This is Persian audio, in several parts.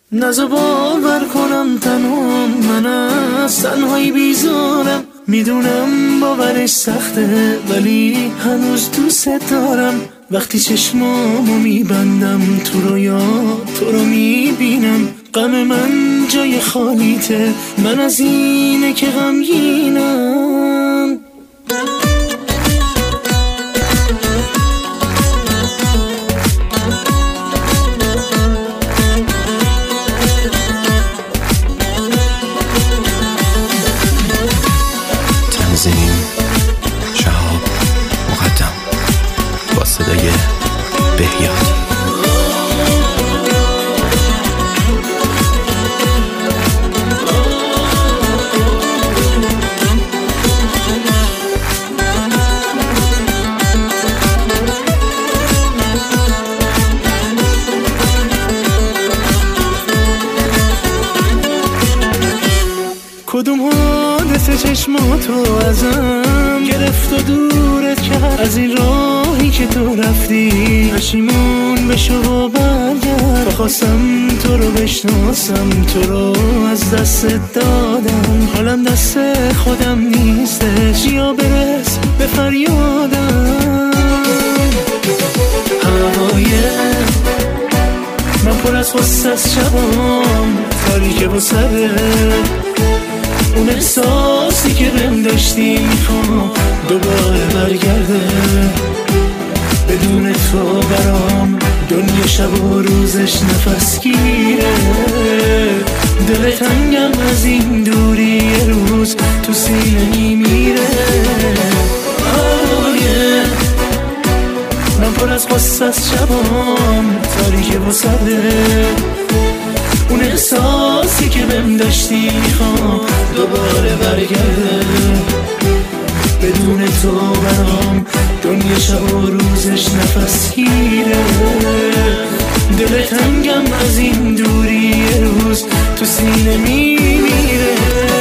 نزا باور کنم تنها من از تنهایی بیزارم، میدونم باورش سخته ولی هنوز دوست دارم. وقتی چشمامو میبندم تو رویا تو رو میبینم، غم من جای خالیته، من از اینه که غمگینم. تنظیم شهاب مقدم با صدای بهیاد. کدوم حادثه چشماتو ازم گرفت و دورت کرد از این راهی که تو رفتی؟ پشیمون بشو و برگرد، خواستم تو رو بشناسم، تو رو از دست دادم، حالم دست خودم نیستش، یا برس به فریادم. هوای من پر از غصه از شبام تاریکه و سره، اون احساسی که بهم داشتی میخوام دوباره برگرده. بدون تو برام دنیا شب و روزش نفس گیره، دل تنگم از این دوری یه روز تو سینه میمیره. من پر از غصه از شبام تاریکه و سرده، اون احساسی که بهم داشتی میخوام دوباره برگرده. بدون تو برام دنیا شب و روزش نفس گیره، دل تنگم از این دوری یه روز تو سینه میمیره.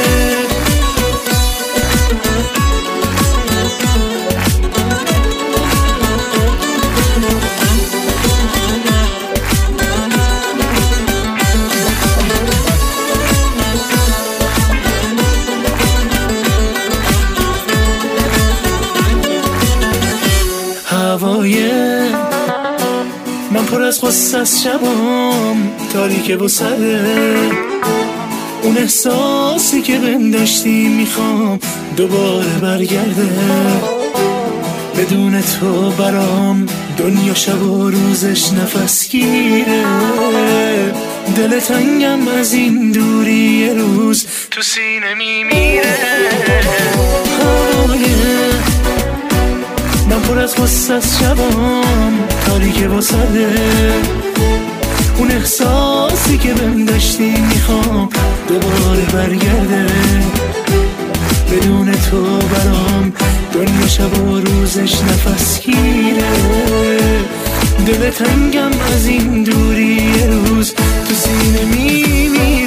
هوای من پر از غصه از شبام تاریکه و سره، اون احساسی که بهم داشتی میخوام دوباره برگرده. بدون تو برام دنیا شب و روزش نفس گیره، دل تنگم از این دوری یه روز تو سینه میمیره. من پر از غصه از شبام تاریکه و سرده، اون احساسی که بهم داشتی میخوام دوباره برگرده. بدون تو برام دنیا شب و روزش نفس گیره، دل تنگم از این دوری یه روز تو سینه میمیره.